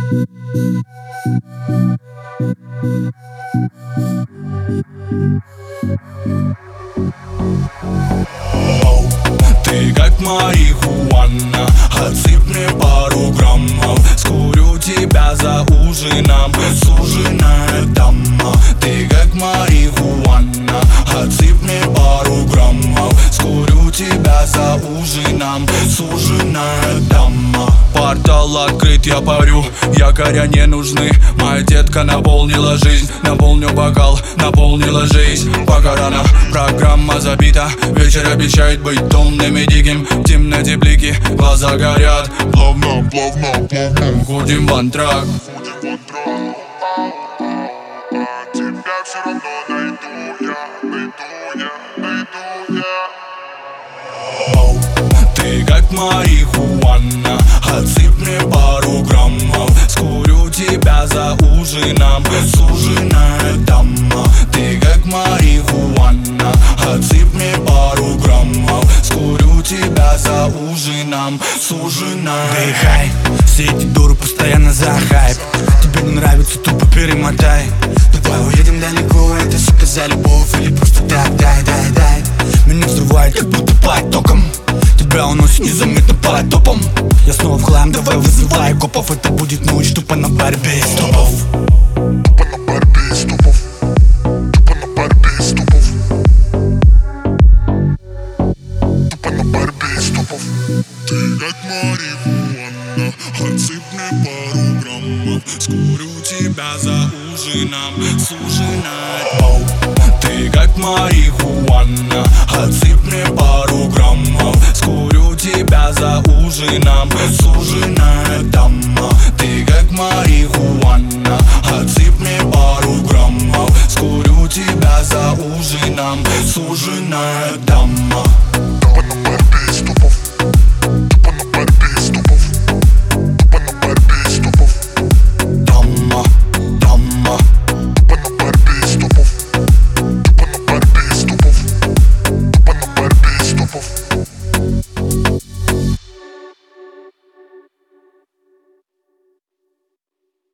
Ты как марихуана, отсыпь мне пару граммов. Скурю тебя за ужином, суженая дама. Ты как марихуана, отсыпь мне пару граммов. Скурю тебя за ужином, суженая дама. Портал открыт, я парю, якоря не нужны. Моя детка наполнила жизнь, наполню бокал, наполнила жизнь. Пока рано, программа забита. Вечер обещает быть томным и диким. В темноте блики, глаза горят. Плавно, плавно, плавно уходим в антракт. Тебя все равно найду я. Ты как марихуана, отсыпь мне пару граммов. Скурю тебя за ужином, суженая дама. Ты как марихуана, отсыпь мне пару граммов. Скурю тебя за ужином, суженая. Дыхай, все эти дуры постоянно за хайп. Тебе не нравится, тупо перемотай. Давай уедем далеко, это сука за любовь. Или просто так, дай. Меня взрывает, как будто потоком. Тебя уносит незаметно по топам. Я снова в хлам, давай вызывай копов. Это будет ночь тупо на борьбе стопов. Тупо на борьбе стопов. Тупо на борьбе стопов. Тупо на борьбе стопов. Ты как марихуана, отсыпь мне пару граммов. Скурю тебя за ужином, суженая. Ты как марихуана, отсыпь мне пару граммов. Скурю тебя за ужином, суженая дама. Ты как марихуана, отсыпь мне пару граммов. Скурю тебя за ужином, суженая дама.